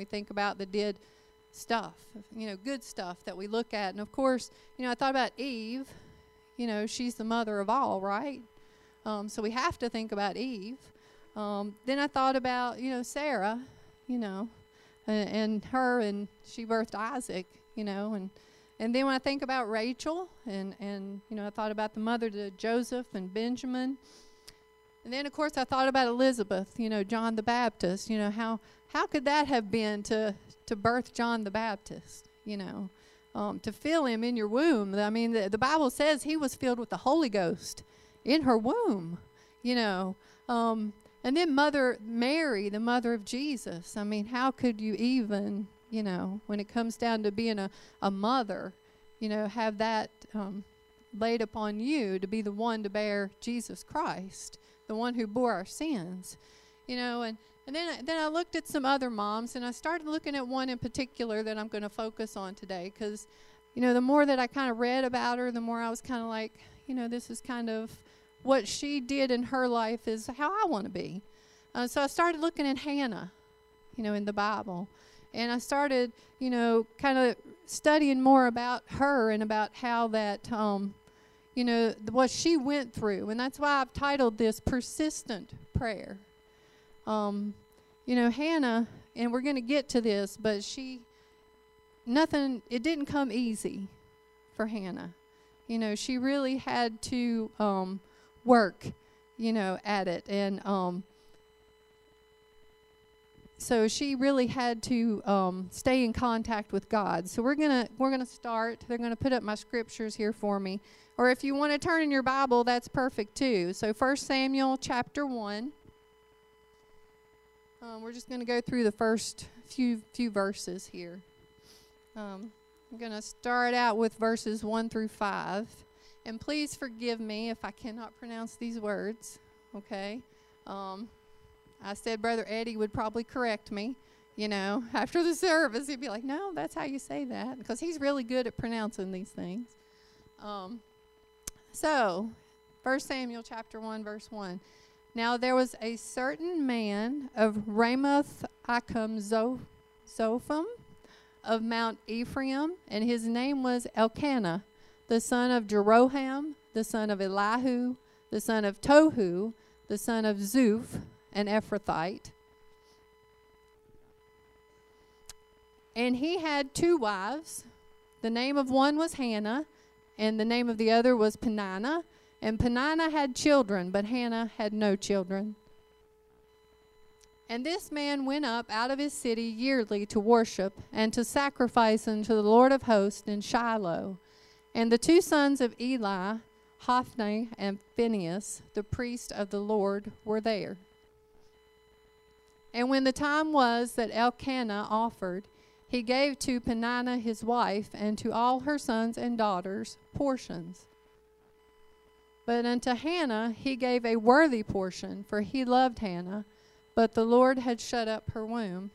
we think about that did stuff, good stuff that we look at. And of course, I thought about Eve. She's the mother of all, right? So we have to think about Eve. Then I thought about, Sarah, and her, and she birthed Isaac, and then when I think about Rachel, and I thought about the mother to Joseph and Benjamin. And then, of course, I thought about Elizabeth, John the Baptist. How could that have been to birth John the Baptist, to fill him in your womb? I mean, the Bible says he was filled with the Holy Ghost in her womb, And then Mother Mary, the mother of Jesus. I mean, how could you even, when it comes down to being a mother, have that laid upon you to be the one to bear Jesus Christ, the one who bore our sins, And then I looked at some other moms, and I started looking at one in particular that I'm going to focus on today, because, the more that I kind of read about her, the more I was kind of like, this is kind of what she did in her life is how I want to be. So I started looking at Hannah, in the Bible, and I started, kind of studying more about her and about how that, what she went through, and that's why I've titled this Persistent Prayer. Hannah, and we're going to get to this, but it didn't come easy for Hannah. She really had to work, at it. And so she really had to stay in contact with God. So we're gonna start. They're going to put up my scriptures here for me. Or if you want to turn in your Bible, that's perfect too. So 1 Samuel chapter 1. We're just going to go through the first few verses here. I'm going to start out with verses 1 through 5. And please forgive me if I cannot pronounce these words, okay? I said Brother Eddie would probably correct me, after the service. He'd be like, no, that's how you say that, because he's really good at pronouncing these things. So, 1 Samuel chapter 1, verse 1. Now there was a certain man of Ramoth-Achim Zophim of Mount Ephraim, and his name was Elkanah, the son of Jeroham, the son of Elihu, the son of Tohu, the son of Zuph, an Ephrathite. And he had 2 wives. The name of one was Hannah, and the name of the other was Peninnah. And Peninnah had children, but Hannah had no children. And this man went up out of his city yearly to worship and to sacrifice unto the Lord of hosts in Shiloh. And the 2 sons of Eli, Hophni and Phinehas, the priest of the Lord, were there. And when the time was that Elkanah offered, he gave to Peninnah his wife and to all her sons and daughters portions. But unto Hannah he gave a worthy portion, for he loved Hannah, but the Lord had shut up her womb.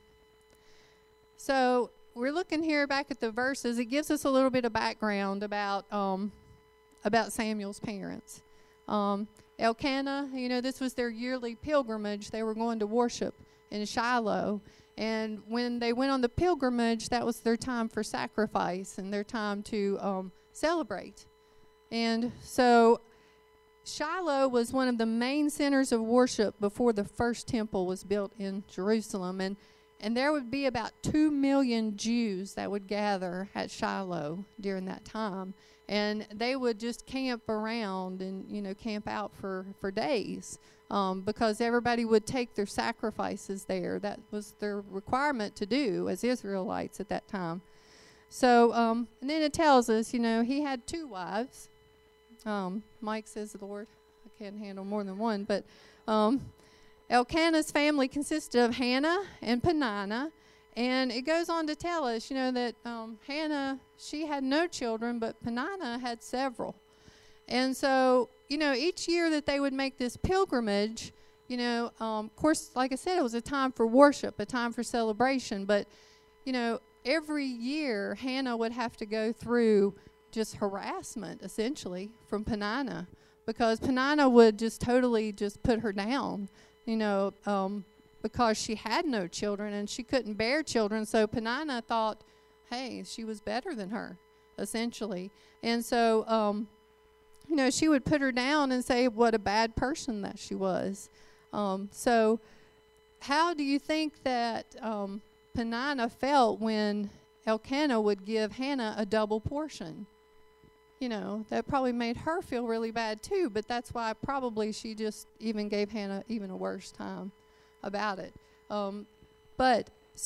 So we're looking here back at the verses. It gives us a little bit of background about Samuel's parents. Elkanah, this was their yearly pilgrimage. They were going to worship in Shiloh. And when they went on the pilgrimage, that was their time for sacrifice and their time to celebrate. And so Shiloh was one of the main centers of worship before the first temple was built in Jerusalem. And there would be about 2 million Jews that would gather at Shiloh during that time. And they would just camp around and, camp out for days because everybody would take their sacrifices there. That was their requirement to do as Israelites at that time. So, and then it tells us, he had 2 wives. Mike says, Lord, I can't handle more than one. But Elkanah's family consisted of Hannah and Peninnah. And it goes on to tell us, that Hannah, she had no children, but Peninnah had several. And so, each year that they would make this pilgrimage, of course, like I said, it was a time for worship, a time for celebration. But, every year Hannah would have to go through just harassment, essentially, from Peninnah, because Peninnah would just totally just put her down, because she had no children and she couldn't bear children. So Peninnah thought, hey, she was better than her, essentially. And so, she would put her down and say what a bad person that she was. So how do you think that Peninnah felt when Elkanah would give Hannah a double portion? That probably made her feel really bad too, but that's why probably she just even gave Hannah even a worse time about it. But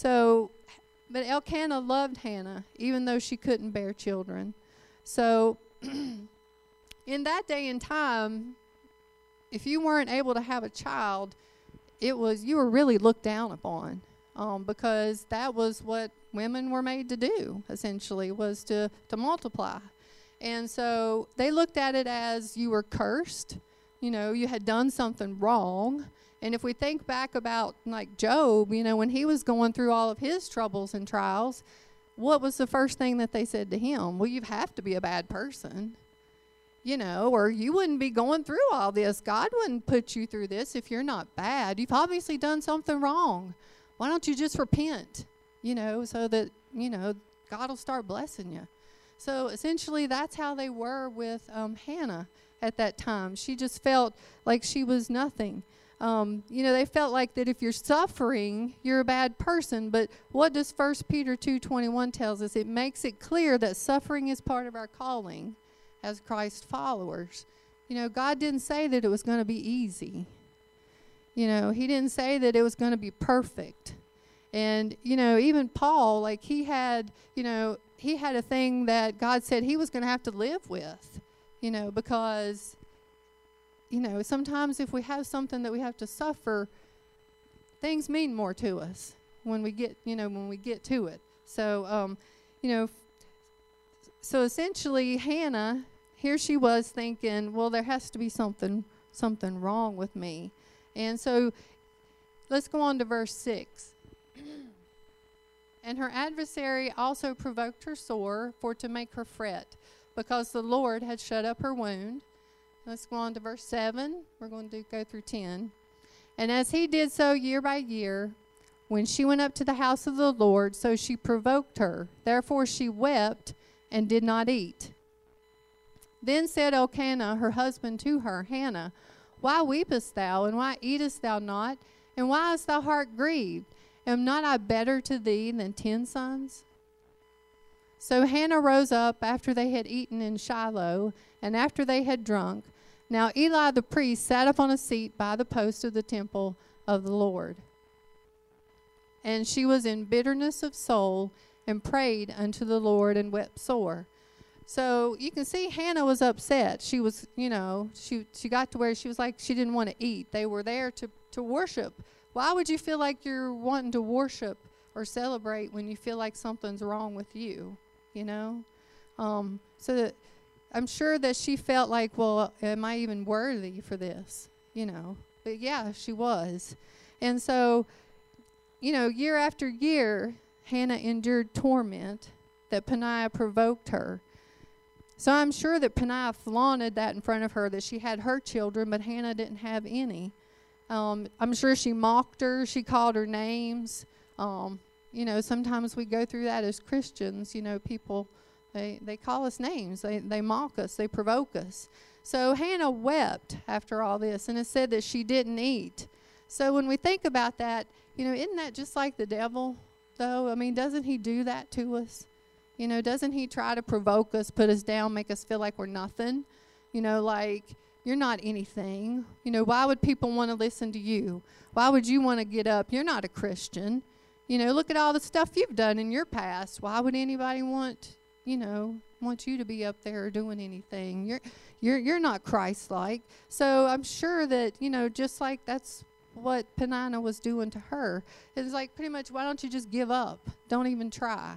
Elkanah loved Hannah, even though she couldn't bear children. So in that day and time, if you weren't able to have a child, you were really looked down upon, because that was what women were made to do, essentially, was to multiply. And so they looked at it as you were cursed, you had done something wrong. And if we think back about like Job, when he was going through all of his troubles and trials, what was the first thing that they said to him? Well, you have to be a bad person, or you wouldn't be going through all this. God wouldn't put you through this if you're not bad. You've obviously done something wrong. Why don't you just repent, so that, God will start blessing you. So essentially that's how they were with Hannah at that time. She just felt like she was nothing. They felt like that if you're suffering, you're a bad person. But what does 1 Peter 2:21 tells us? It makes it clear that suffering is part of our calling as Christ followers. God didn't say that it was going to be easy. He didn't say that it was going to be perfect. And, even Paul, like he had a thing that God said he was going to have to live with, because, sometimes if we have something that we have to suffer, things mean more to us when we get to it. So, so essentially Hannah, here she was thinking, well, there has to be something wrong with me. And so let's go on to verse 6. And her adversary also provoked her sore for to make her fret, because the Lord had shut up her wound. Let's go on to verse 7. We're going to go through 10. And as he did so year by year, when she went up to the house of the Lord, so she provoked her. Therefore she wept and did not eat. Then said Elkanah, her husband, to her, Hannah, why weepest thou, and why eatest thou not, and why is thy heart grieved? Am not I better to thee than 10 sons? So Hannah rose up after they had eaten in Shiloh, and after they had drunk. Now Eli the priest sat upon a seat by the post of the temple of the Lord. And she was in bitterness of soul, and prayed unto the Lord, and wept sore. So you can see Hannah was upset. She was, she got to where she was like, she didn't want to eat. They were there to worship. Why would you feel like you're wanting to worship or celebrate when you feel like something's wrong with you, So that I'm sure that she felt like, well, am I even worthy for this, But yeah, she was. And so, year after year, Hannah endured torment that Peninnah provoked her. So I'm sure that Peninnah flaunted that in front of her, that she had her children, but Hannah didn't have any. I'm sure she mocked her. She called her names. Sometimes we go through that as Christians. People, they call us names. They mock us. They provoke us. So Hannah wept after all this, and it said that she didn't eat. So when we think about that, isn't that just like the devil, though? I mean, doesn't he do that to us? Doesn't he try to provoke us, put us down, make us feel like we're nothing? Like, you're not anything. Why would people want to listen to you? Why would you want to get up? You're not a Christian. Look at all the stuff you've done in your past. Why would anybody want you to be up there doing anything? You're not Christ-like. So I'm sure that, just like that's what Peninnah was doing to her. It's like pretty much, why don't you just give up? Don't even try,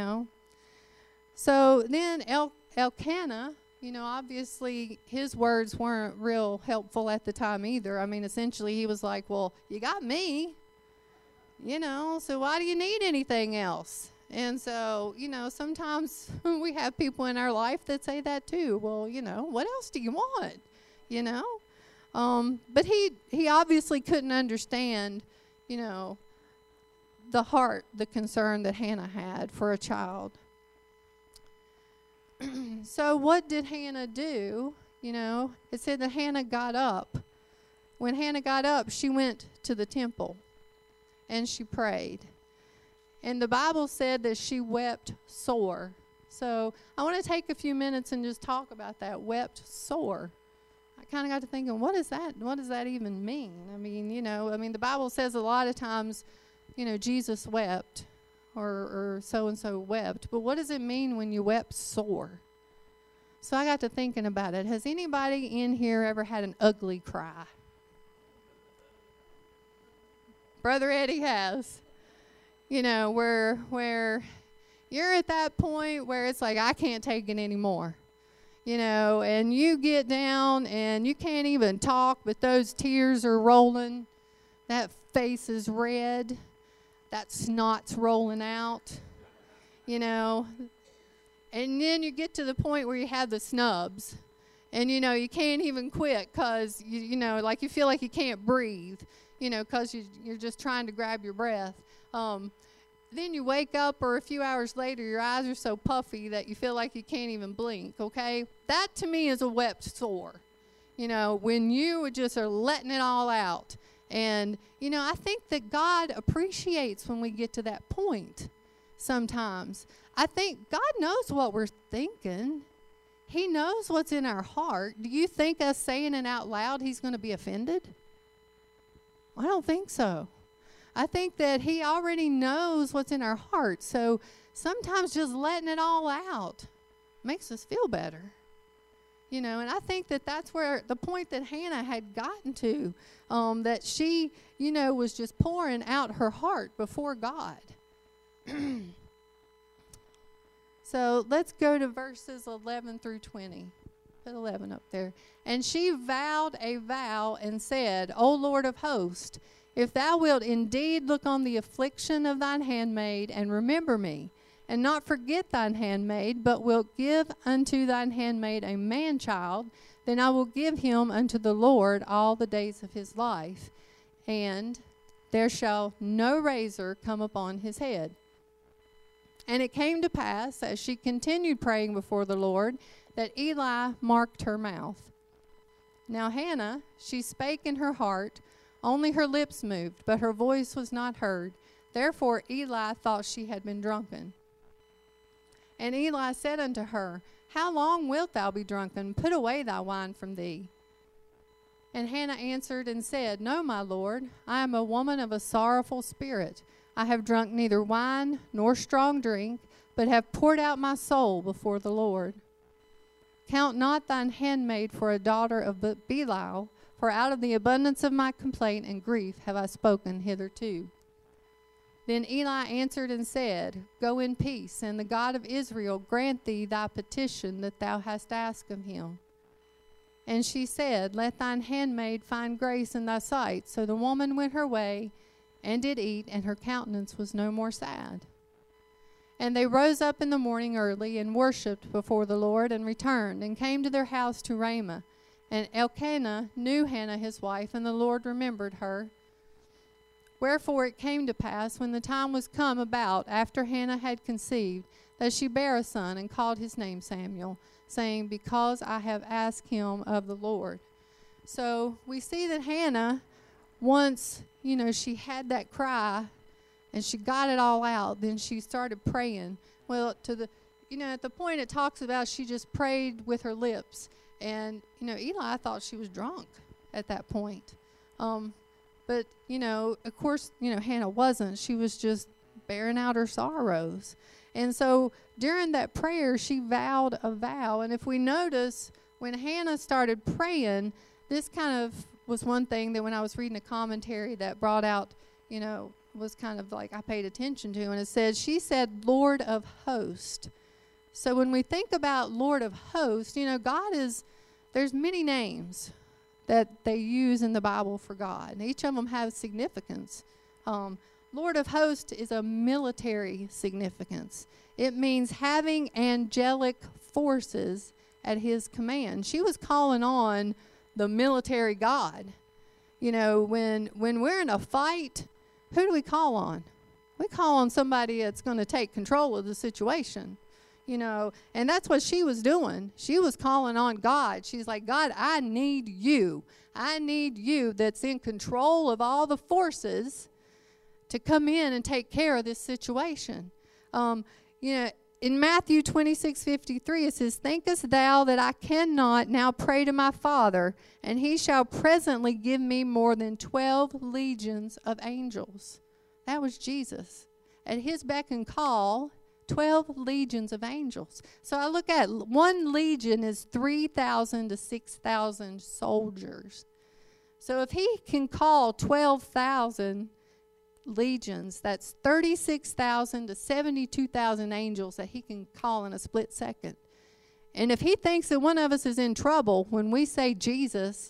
So then Elkanah, obviously his words weren't real helpful at the time either. I mean, essentially he was like, well, you got me, so why do you need anything else? And so, sometimes we have people in our life that say that too. Well, what else do you want? But he obviously couldn't understand, you know, the heart, the concern that Hannah had for a child. So what did Hannah do? You know, it said that Hannah got up. When Hannah got up, she went to the temple and she prayed. And the Bible said that she wept sore. So I want to take a few minutes and just talk about that, wept sore. I kind of got to thinking, what is that? What does that even mean? I mean, the Bible says a lot of times, Jesus wept or so-and-so wept. But what does it mean when you wept sore? So I got to thinking about it. Has anybody in here ever had an ugly cry? Brother Eddie has. Where you're at that point where it's like, I can't take it anymore. And you get down and you can't even talk, but those tears are rolling. That face is red. That snot's rolling out. And then you get to the point where you have the snubs. And, you can't even quit because, like you feel like you can't breathe, because you're just trying to grab your breath. Then you wake up, or a few hours later, your eyes are so puffy that you feel like you can't even blink, okay? That, to me, is a wept sore. When you just are letting it all out. And, I think that God appreciates when we get to that point sometimes. I think God knows what we're thinking. He knows what's in our heart. Do you think us saying it out loud, he's going to be offended? I don't think so. I think that he already knows what's in our heart. So sometimes just letting it all out makes us feel better. And I think that that's where the point that Hannah had gotten to, that she, was just pouring out her heart before God. So let's go to verses 11 through 20. Put 11 up there. And she vowed a vow and said, O Lord of hosts, if thou wilt indeed look on the affliction of thine handmaid, and remember me, and not forget thine handmaid, but wilt give unto thine handmaid a man-child, then I will give him unto the Lord all the days of his life, and there shall no razor come upon his head. And it came to pass, as she continued praying before the Lord, that Eli marked her mouth. Now Hannah, she spake in her heart, only her lips moved, but her voice was not heard. Therefore Eli thought she had been drunken. And Eli said unto her, How long wilt thou be drunken? Put away thy wine from thee. And Hannah answered and said, No, my Lord, I am a woman of a sorrowful spirit. I have drunk neither wine nor strong drink, but have poured out my soul before the Lord. Count not thine handmaid for a daughter of Belial, for out of the abundance of my complaint and grief have I spoken hitherto. Then Eli answered and said, Go in peace, and the God of Israel grant thee thy petition that thou hast asked of him. And she said, Let thine handmaid find grace in thy sight. So the woman went her way, and did eat, and her countenance was no more sad. And they rose up in the morning early, and worshipped before the Lord, and returned, and came to their house to Ramah. And Elkanah knew Hannah his wife, and the Lord remembered her. Wherefore it came to pass, when the time was come about, after Hannah had conceived, that she bare a son, and called his name Samuel, saying, Because I have asked him of the Lord. So we see that Hannah, once, she had that cry, and she got it all out, then she started praying. Well, at the point it talks about she just prayed with her lips. And, Eli thought she was drunk at that point. But, of course, Hannah wasn't. She was just bearing out her sorrows. And so during that prayer, she vowed a vow. And if we notice, when Hannah started praying, this kind of was one thing that when I was reading a commentary that brought out, was kind of like I paid attention to. And it said, she said, Lord of hosts. So when we think about Lord of hosts, there's many names that they use in the Bible for God. And each of them have significance. Lord of hosts is a military significance. It means having angelic forces at his command. She was calling on the military God. When we're in a fight, who do we call on? We call on somebody that's going to take control of the situation, you know, and that's what she was doing. She was calling on God. She's like, God, I need you. I need you that's in control of all the forces to come in and take care of this situation. You know, in Matthew 26:53, it says, thinkest thou that I cannot now pray to my Father, and he shall presently give me more than 12 legions of angels? That was Jesus. At his beck and call, 12 legions of angels. So I look at one legion is 3,000 to 6,000 soldiers. So if he can call 12,000 legions, that's 36,000 to 72,000 angels that he can call in a split second. And if he thinks that one of us is in trouble, when we say Jesus,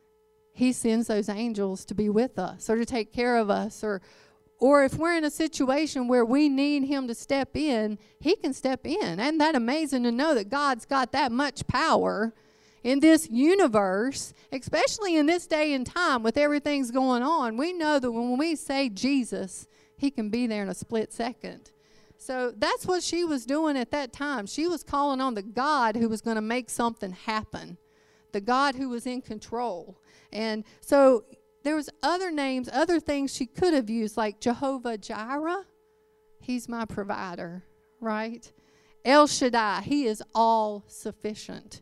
he sends those angels to be with us or to take care of us, or if we're in a situation where we need him to step in, he can step in. Isn't that amazing to know that God's got that much power in this universe, especially in this day and time with everything's going on? We know that when we say Jesus, he can be there in a split second. So that's what she was doing at that time. She was calling on the God who was going to make something happen, the God who was in control. And so there was other names, other things she could have used, like Jehovah Jireh. He's my provider, right? El Shaddai, he is all sufficient.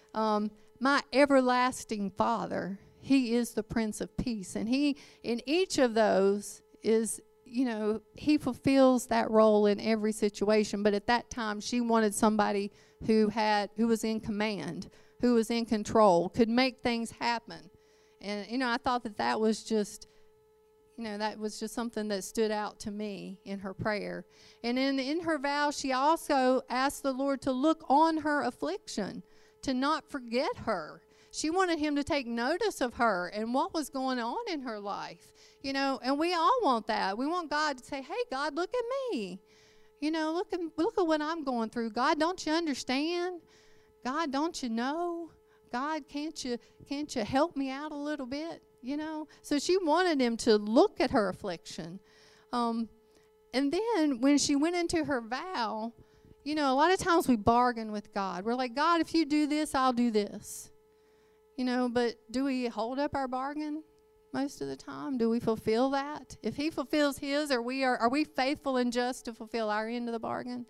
My everlasting Father, he is the Prince of Peace. And he, in each of those, is, you know, he fulfills that role in every situation. But at that time, she wanted somebody who was in command, who was in control, could make things happen. And, you know, I thought that was just, you know, that was just something that stood out to me in her prayer. And in her vow, she also asked the Lord to look on her affliction, to not forget her. She wanted him to take notice of her and what was going on in her life. You know, and we all want that. We want God to say, hey, God, look at me. You know, look at what I'm going through. God, don't you understand? God, don't you know? God, can't you help me out a little bit? You know, so she wanted him to look at her affliction. And then when she went into her vow, you know, a lot of times we bargain with God. We're like, God, if you do this, I'll do this. You know, but do we hold up our bargain most of the time? Do we fulfill that? If he fulfills his, are we faithful and just to fulfill our end of the bargain?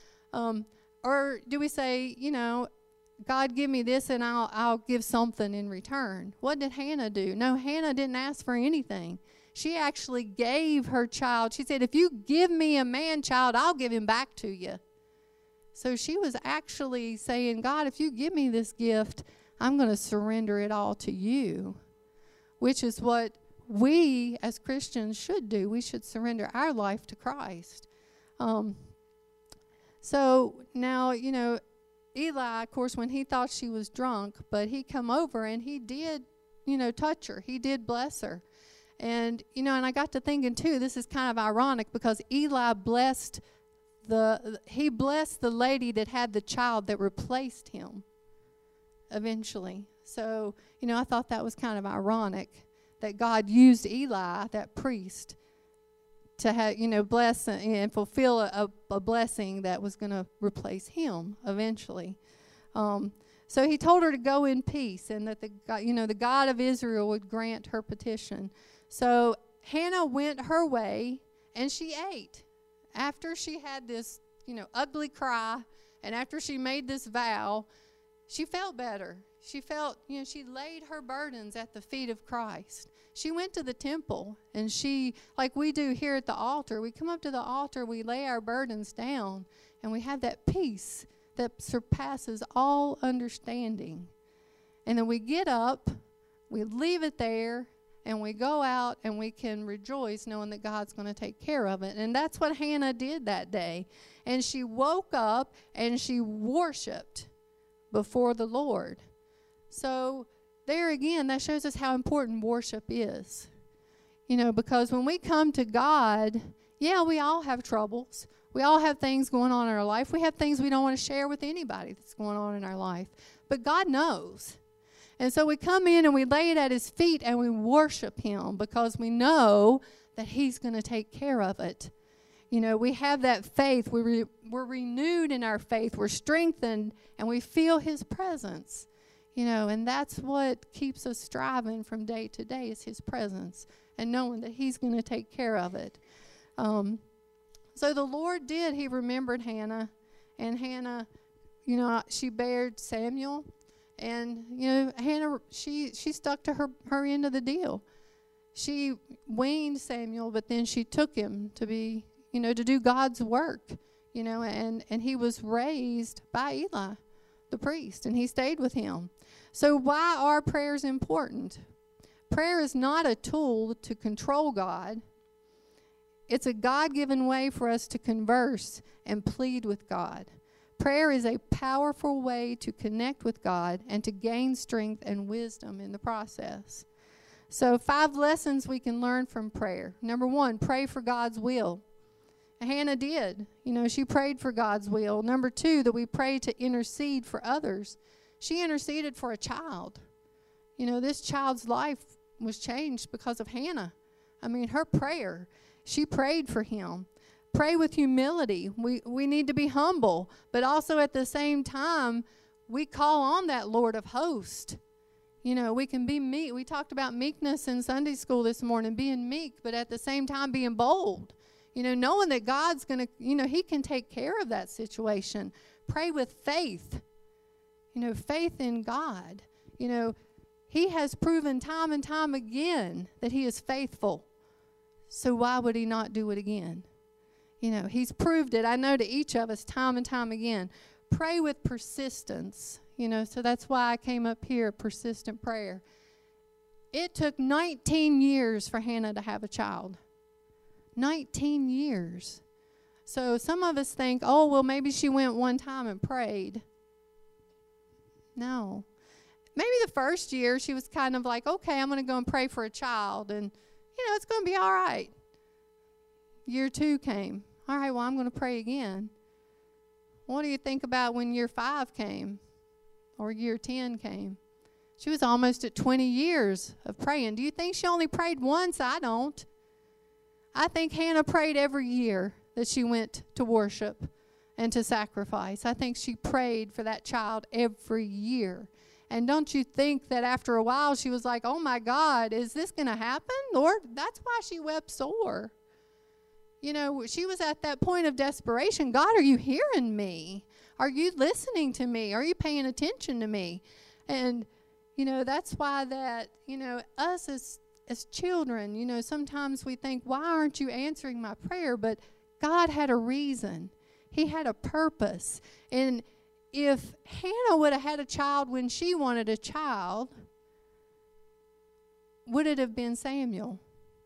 Or do we say, you know, God, give me this and I'll give something in return? What did Hannah do? No, Hannah didn't ask for anything. She actually gave her child. She said, if you give me a man child, I'll give him back to you. So she was actually saying, God, if you give me this gift, I'm going to surrender it all to you, which is what we as Christians should do. We should surrender our life to Christ. So now, you know, Eli, of course, when he thought she was drunk, but he come over and he did, you know, touch her. He did bless her. And, you know, and I got to thinking, too, this is kind of ironic because Eli blessed the lady that had the child that replaced him eventually. So, you know, I thought that was kind of ironic that God used Eli, that priest, to have, you know, bless and fulfill a blessing that was going to replace him eventually. So he told her to go in peace and that the God of Israel would grant her petition. So Hannah went her way and she ate. After she had this, you know, ugly cry and after she made this vow, she felt better. She felt, you know, she laid her burdens at the feet of Christ. She went to the temple and she, like we do here at the altar, we come up to the altar, we lay our burdens down, and we have that peace that surpasses all understanding. And then we get up, we leave it there, and we go out and we can rejoice knowing that God's going to take care of it. And that's what Hannah did that day. And she woke up and she worshiped before the Lord. So there again, that shows us how important worship is. You know, because when we come to God, yeah, we all have troubles. We all have things going on in our life. We have things we don't want to share with anybody that's going on in our life. But God knows. And so we come in and we lay it at his feet and we worship him because we know that he's going to take care of it. You know, we have that faith. We're renewed in our faith. We're strengthened, and we feel his presence. You know, and that's what keeps us striving from day to day is his presence and knowing that he's going to take care of it. So the Lord did. He remembered Hannah, and Hannah, you know, she bared Samuel. And, you know, Hannah, she stuck to her end of the deal. She weaned Samuel, but then she took him to be, you know, to do God's work, you know, and he was raised by Eli, the priest, and he stayed with him. So why are prayers important? Prayer is not a tool to control God. It's a God-given way for us to converse and plead with God. Prayer is a powerful way to connect with God and to gain strength and wisdom in the process. So 5 lessons we can learn from prayer. Number 1, pray for God's will. Hannah did. You know, she prayed for God's will. Number 2, that we pray to intercede for others. She interceded for a child. You know, this child's life was changed because of Hannah. I mean, her prayer, she prayed for him. Pray with humility. We need to be humble, but also at the same time, we call on that Lord of hosts. You know, we can be meek. We talked about meekness in Sunday school this morning, being meek, but at the same time being bold. You know, knowing that God's going to, you know, he can take care of that situation. Pray with faith. You know, faith in God. You know, he has proven time and time again that he is faithful. So why would he not do it again? You know, he's proved it, I know, to each of us time and time again. Pray with persistence. You know, so that's why I came up here, persistent prayer. It took 19 years for Hannah to have a child. 19 years. So some of us think, oh, well, maybe she went one time and prayed. No. Maybe the first year she was kind of like, okay, I'm going to go and pray for a child, and, you know, it's going to be all right. Year 2 came. All right, well, I'm going to pray again. What do you think about when year 5 came or year 10 came? She was almost at 20 years of praying. Do you think she only prayed once? I don't. I think Hannah prayed every year that she went to worship and to sacrifice. I think she prayed for that child every year. And don't you think that after a while she was like, oh my God, is this going to happen? Lord, that's why she wept sore. You know, she was at that point of desperation. God, are you hearing me? Are you listening to me? Are you paying attention to me? And, you know, that's why that, you know, us as children, you know, sometimes we think, why aren't you answering my prayer? But God had a reason. He had a purpose. And if Hannah would have had a child when she wanted a child, would it have been Samuel?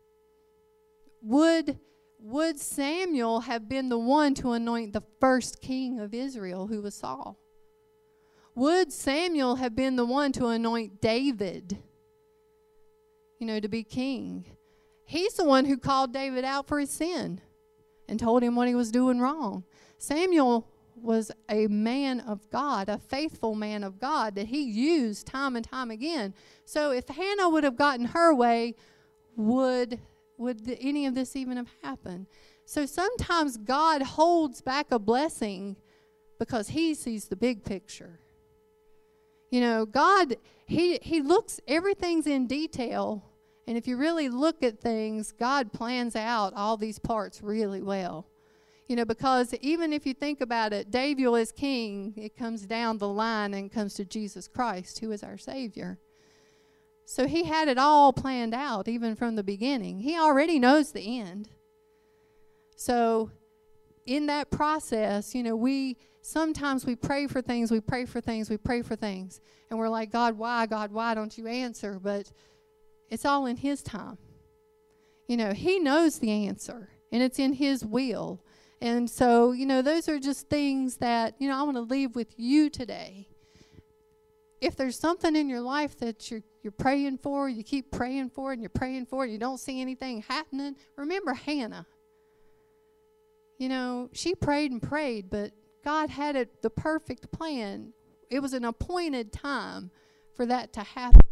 Would Samuel have been the one to anoint the first king of Israel, who was Saul? Would Samuel have been the one to anoint David, you know, to be king? He's the one who called David out for his sin and told him what he was doing wrong. Samuel was a man of God, a faithful man of God that he used time and time again. So if Hannah would have gotten her way, would any of this even have happened? So sometimes God holds back a blessing because he sees the big picture. You know, God, he looks, everything's in detail. And if you really look at things, God plans out all these parts really well. You know, because even if you think about it, David is king. It comes down the line and comes to Jesus Christ, who is our Savior. So he had it all planned out, even from the beginning. He already knows the end. So in that process, you know, sometimes we pray for things, and we're like, God, why don't you answer? But it's all in his time. You know, he knows the answer, and it's in his will. And so, you know, those are just things that, you know, I want to leave with you today. If there's something in your life that you're praying for, you keep praying for it, and you're praying for it, you don't see anything happening, remember Hannah. You know, she prayed and prayed, but God had the perfect plan. It was an appointed time for that to happen.